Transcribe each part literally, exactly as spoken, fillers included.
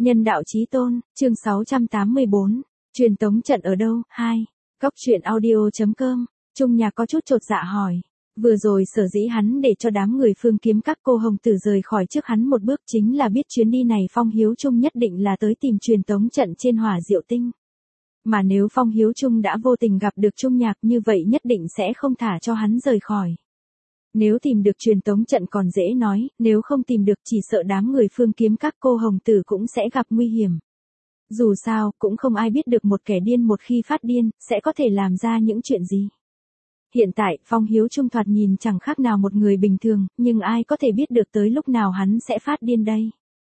Nhân đạo chí tôn, chương sáu trăm tám mươi bốn. Truyền tống trận ở đâu? hai. Góc truyện audio chấm com. Trung Nhạc có chút chột dạ hỏi. Vừa rồi sở dĩ hắn để cho đám người Phương Kiếm các cô hồng tử rời khỏi trước hắn một bước chính là biết chuyến đi này Phong Hiếu Trung nhất định là tới tìm truyền tống trận trên Hỏa Diệu Tinh. Mà nếu Phong Hiếu Trung đã vô tình gặp được Trung Nhạc như vậy nhất định sẽ không thả cho hắn rời khỏi. Nếu tìm được truyền tống trận còn dễ nói, nếu không tìm được chỉ sợ đám người Phương Kiếm các cô hồng tử cũng sẽ gặp nguy hiểm. Dù sao, cũng không ai biết được một kẻ điên một khi phát điên, sẽ có thể làm ra những chuyện gì. Hiện tại, Phong Hiếu Trung thoạt nhìn chẳng khác nào một người bình thường, nhưng ai có thể biết được tới lúc nào hắn sẽ phát điên đây.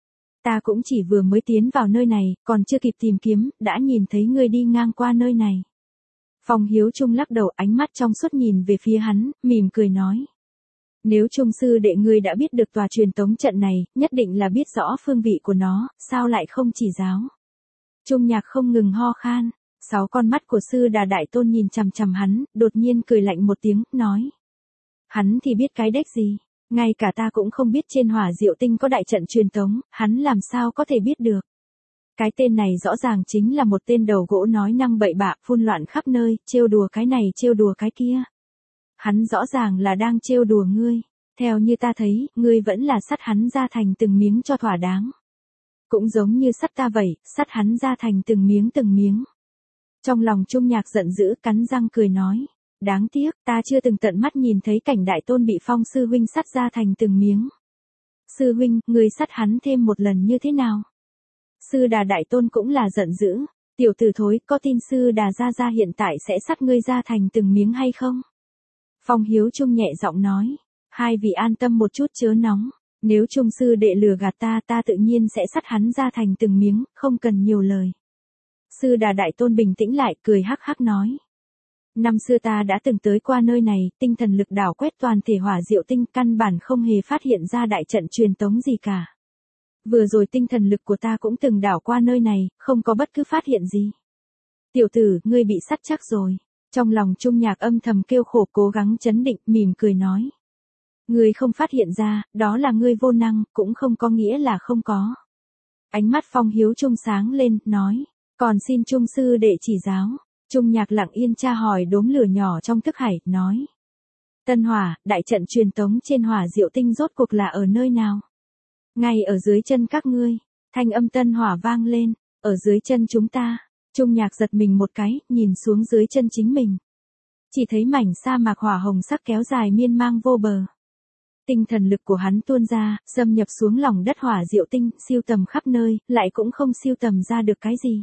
Ta cũng chỉ vừa mới tiến vào nơi này, còn chưa kịp tìm kiếm, đã nhìn thấy ngươi đi ngang qua nơi này. Phong Hiếu Trung lắc đầu, ánh mắt trong suốt nhìn về phía hắn, mỉm cười nói. Nếu Trung sư đệ ngươi đã biết được tòa truyền tống trận này, nhất định là biết rõ phương vị của nó, sao lại không chỉ giáo. Trung Nhạc không ngừng ho khan, sáu con mắt của sư Đà Đại Tôn nhìn chằm chằm hắn, đột nhiên cười lạnh một tiếng, nói. Hắn thì biết cái đếch gì, ngay cả ta cũng không biết trên Hỏa Diệu Tinh có đại trận truyền tống, hắn làm sao có thể biết được. Cái tên này rõ ràng chính là một tên đầu gỗ nói năng bậy bạ, phun loạn khắp nơi, trêu đùa cái này trêu đùa cái kia. Hắn rõ ràng là đang trêu đùa ngươi, theo như ta thấy, ngươi vẫn là sắt hắn ra thành từng miếng cho thỏa đáng. Cũng giống như sắt ta vậy, sắt hắn ra thành từng miếng từng miếng. Trong lòng Trung Nhạc giận dữ, cắn răng cười nói, đáng tiếc, ta chưa từng tận mắt nhìn thấy cảnh Đại Tôn bị Phong sư huynh sắt ra thành từng miếng. Sư huynh, ngươi sắt hắn thêm một lần như thế nào? Sư Đà Đại Tôn cũng là giận dữ, tiểu tử thối, có tin sư Đà gia gia hiện tại sẽ sắt ngươi ra thành từng miếng hay không? Phong Hiếu Trung nhẹ giọng nói, hai vị an tâm một chút chớ nóng, nếu Trung sư đệ lừa gạt ta ta tự nhiên sẽ sắt hắn ra thành từng miếng, không cần nhiều lời. Sư Đà Đại Tôn bình tĩnh lại, cười hắc hắc nói. Năm xưa ta đã từng tới qua nơi này, tinh thần lực đảo quét toàn thể Hỏa Diệu Tinh, căn bản không hề phát hiện ra đại trận truyền tống gì cả. Vừa rồi tinh thần lực của ta cũng từng đảo qua nơi này, không có bất cứ phát hiện gì. Tiểu tử, ngươi bị sắt chắc rồi. Trong lòng Trung Nhạc âm thầm kêu khổ, cố gắng chấn định, mỉm cười nói. Ngươi không phát hiện ra, đó là ngươi vô năng, cũng không có nghĩa là không có. Ánh mắt Phong Hiếu Trung sáng lên, nói. Còn xin Trung sư đệ chỉ giáo. Trung Nhạc lặng yên tra hỏi đốm lửa nhỏ trong thức hải, nói. Tân Hỏa, đại trận truyền tống trên Hỏa Diệu Tinh rốt cuộc là ở nơi nào? Ngay ở dưới chân các ngươi. Thanh âm Tân Hỏa vang lên. Ở dưới chân chúng ta. Trung Nhạc giật mình một cái, nhìn xuống dưới chân chính mình. Chỉ thấy mảnh sa mạc hỏa hồng sắc kéo dài miên mang vô bờ. Tinh thần lực của hắn tuôn ra, xâm nhập xuống lòng đất Hỏa Diệu Tinh, siêu tầm khắp nơi, lại cũng không siêu tầm ra được cái gì.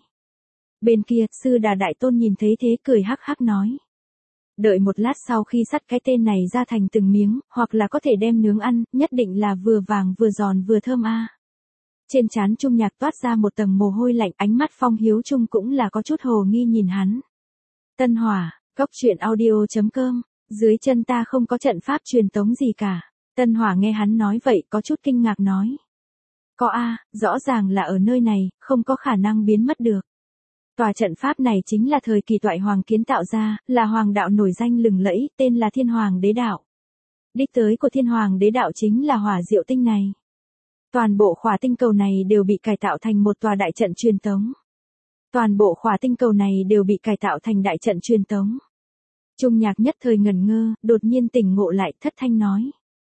Bên kia, sư Đà Đại Tôn nhìn thấy thế cười hắc hắc nói. Đợi một lát sau khi sắt cái tên này ra thành từng miếng, hoặc là có thể đem nướng ăn, nhất định là vừa vàng vừa giòn vừa thơm a. Trên trán Trung Nhạc toát ra một tầng mồ hôi lạnh, ánh mắt Phong Hiếu Trung cũng là có chút hồ nghi nhìn hắn. Tân Hỏa, góc truyện audio chấm com, dưới chân ta không có trận pháp truyền tống gì cả. Tân Hỏa nghe hắn nói vậy có chút kinh ngạc nói. Có a, rõ ràng là ở nơi này, không có khả năng biến mất được. Tòa trận pháp này chính là thời kỳ Toại Hoàng kiến tạo ra, là hoàng đạo nổi danh lừng lẫy, tên là Thiên Hoàng Đế Đạo. Đích tới của Thiên Hoàng Đế Đạo chính là Hỏa Diệu Tinh này. Toàn bộ khỏa tinh cầu này đều bị cải tạo thành một tòa đại trận truyền tống. Toàn bộ khỏa tinh cầu này đều bị cải tạo thành đại trận truyền tống. Trung Nhạc nhất thời ngẩn ngơ, đột nhiên tỉnh ngộ lại, thất thanh nói.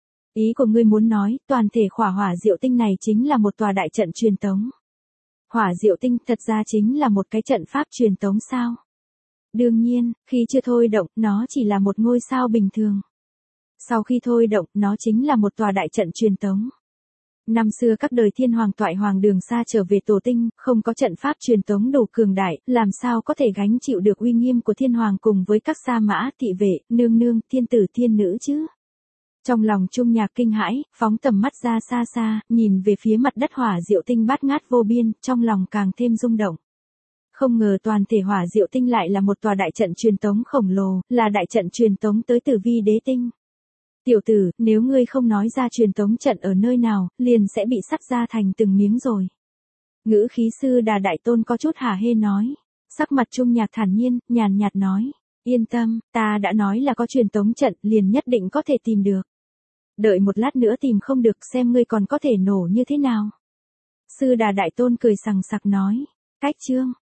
Ý của ngươi muốn nói, toàn thể khỏa Hỏa Diệu Tinh này chính là một tòa đại trận truyền tống. Hỏa Diệu Tinh thật ra chính là một cái trận pháp truyền tống sao? Đương nhiên, khi chưa thôi động, nó chỉ là một ngôi sao bình thường. Sau khi thôi động, nó chính là một tòa đại trận truyền tống. Năm xưa các đời Thiên Hoàng Toại Hoàng đường xa trở về tổ tinh, không có trận pháp truyền tống đủ cường đại, làm sao có thể gánh chịu được uy nghiêm của Thiên Hoàng cùng với các sa mã, thị vệ, nương nương, thiên tử thiên nữ chứ? Trong lòng Trung Nhạc kinh hãi, phóng tầm mắt ra xa xa, nhìn về phía mặt đất Hỏa Diệu Tinh bát ngát vô biên, trong lòng càng thêm rung động. Không ngờ toàn thể Hỏa Diệu Tinh lại là một tòa đại trận truyền tống khổng lồ, là đại trận truyền tống tới Tử Vi Đế Tinh. Tiểu tử, nếu ngươi không nói ra truyền tống trận ở nơi nào, liền sẽ bị sắt ra thành từng miếng rồi. Ngữ khí sư Đà Đại Tôn có chút hả hê nói. Sắc mặt Trung Nhạc thản nhiên, nhàn nhạt nói. Yên tâm, ta đã nói là có truyền tống trận, liền nhất định có thể tìm được. Đợi một lát nữa tìm không được xem ngươi còn có thể nổ như thế nào. Sư Đà Đại Tôn cười sằng sặc nói. Cách chương.